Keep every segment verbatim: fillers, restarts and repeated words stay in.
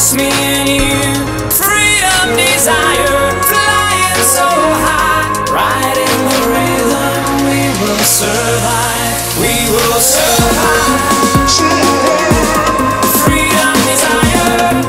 just me and you. Freedom, desire, flying so high, riding the rhythm. We will survive, we will survive. Freedom, desire.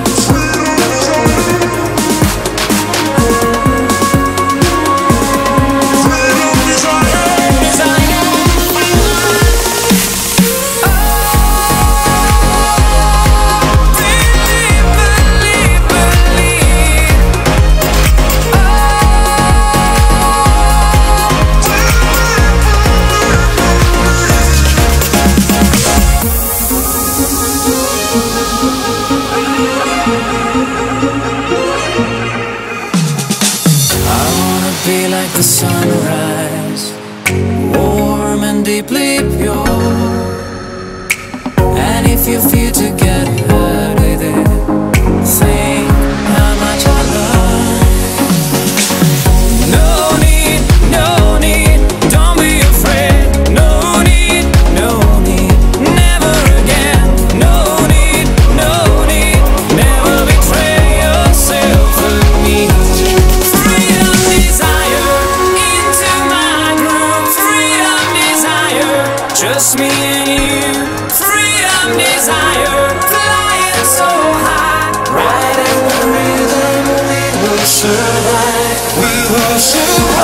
Be like the sunrise, warm and deeply pure. And if you feel to get hurt with it, think how much I love. No need, no need, don't be afraid. No need, no need, never again. No need, no need, never betray yourself again. Just me and you, freedom, desire, flying so high, riding the rhythm. We will survive, we will survive.